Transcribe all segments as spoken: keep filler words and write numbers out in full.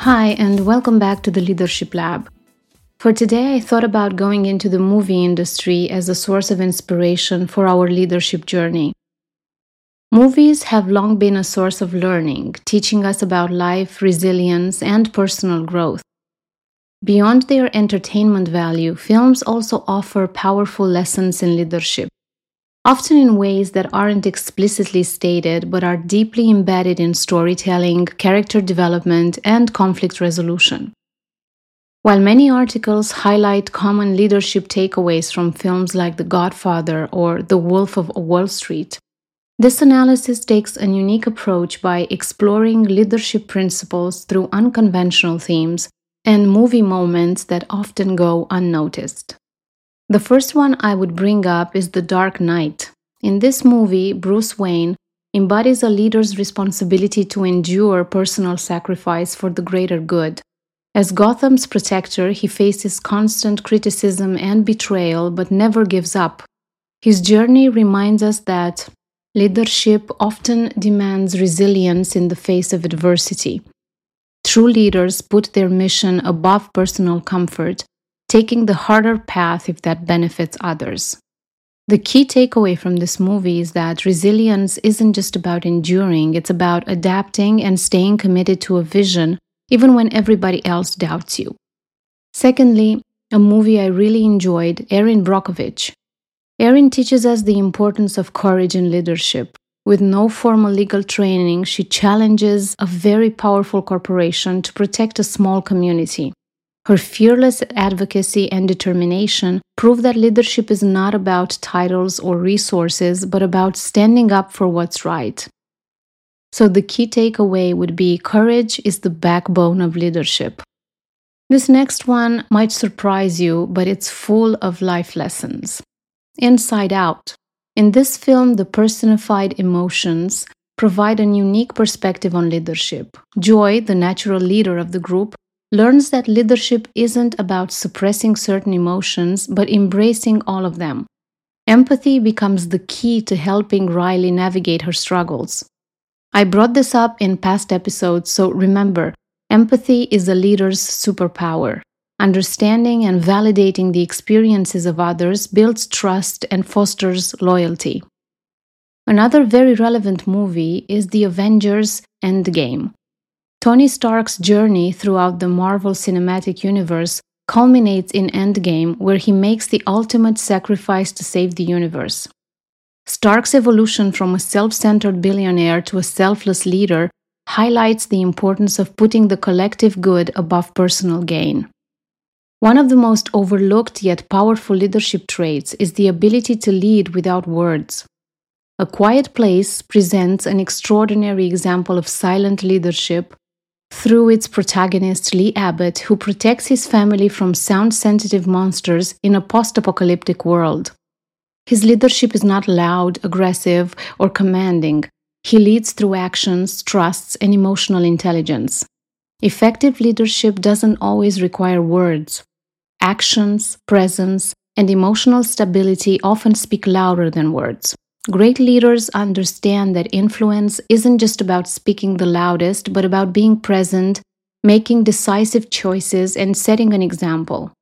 Hi, and welcome back to the Leadership Lab. For today, I thought about going into the movie industry as a source of inspiration for our leadership journey. Movies have long been a source of learning, teaching us about life, resilience, and personal growth. Beyond their entertainment value, films also offer powerful lessons in leadership, often in ways that aren't explicitly stated but are deeply embedded in storytelling, character development, and conflict resolution. While many articles highlight common leadership takeaways from films like The Godfather or The Wolf of Wall Street, this analysis takes a unique approach by exploring leadership principles through unconventional themes and movie moments that often go unnoticed. The first one I would bring up is The Dark Knight. In this movie, Bruce Wayne embodies a leader's responsibility to endure personal sacrifice for the greater good. As Gotham's protector, he faces constant criticism and betrayal but never gives up. His journey reminds us that leadership often demands resilience in the face of adversity. True leaders put their mission above personal comfort, taking the harder path if that benefits others. The key takeaway from this movie is that resilience isn't just about enduring, it's about adapting and staying committed to a vision even when everybody else doubts you. Secondly, a movie I really enjoyed, Erin Brockovich. Erin teaches us the importance of courage in leadership. With no formal legal training, she challenges a very powerful corporation to protect a small community. Her fearless advocacy and determination prove that leadership is not about titles or resources, but about standing up for what's right. So the key takeaway would be courage is the backbone of leadership. This next one might surprise you, but it's full of life lessons. Inside Out. In this film, the personified emotions provide a unique perspective on leadership. Joy, the natural leader of the group, learns that leadership isn't about suppressing certain emotions, but embracing all of them. Empathy becomes the key to helping Riley navigate her struggles. I brought this up in past episodes, so remember, empathy is a leader's superpower. Understanding and validating the experiences of others builds trust and fosters loyalty. Another very relevant movie is The Avengers Endgame. Tony Stark's journey throughout the Marvel Cinematic Universe culminates in Endgame, where he makes the ultimate sacrifice to save the universe. Stark's evolution from a self-centered billionaire to a selfless leader highlights the importance of putting the collective good above personal gain. One of the most overlooked yet powerful leadership traits is the ability to lead without words. A Quiet Place presents an extraordinary example of silent leadership through its protagonist Lee Abbott, who protects his family from sound-sensitive monsters in a post-apocalyptic world. His leadership is not loud, aggressive, or commanding. He leads through actions, trusts, and emotional intelligence. Effective leadership doesn't always require words. Actions, presence, and emotional stability often speak louder than words. Great leaders understand that influence isn't just about speaking the loudest, but about being present, making decisive choices, and setting an example.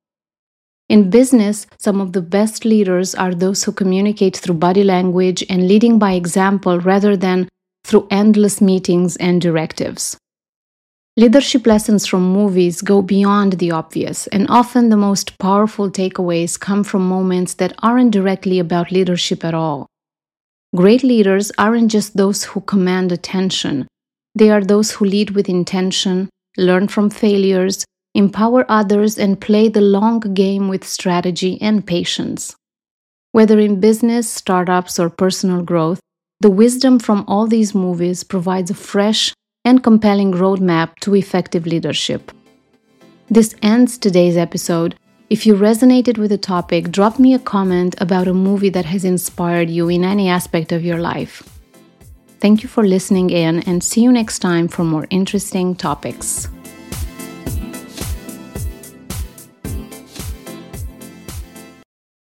In business, some of the best leaders are those who communicate through body language and leading by example rather than through endless meetings and directives. Leadership lessons from movies go beyond the obvious, and often the most powerful takeaways come from moments that aren't directly about leadership at all. Great leaders aren't just those who command attention. They are those who lead with intention, learn from failures, empower others, and play the long game with strategy and patience. Whether in business, startups, or personal growth, the wisdom from all these movies provides a fresh and compelling roadmap to effective leadership. This ends today's episode. If you resonated with the topic, drop me a comment about a movie that has inspired you in any aspect of your life. Thank you for listening in, and see you next time for more interesting topics.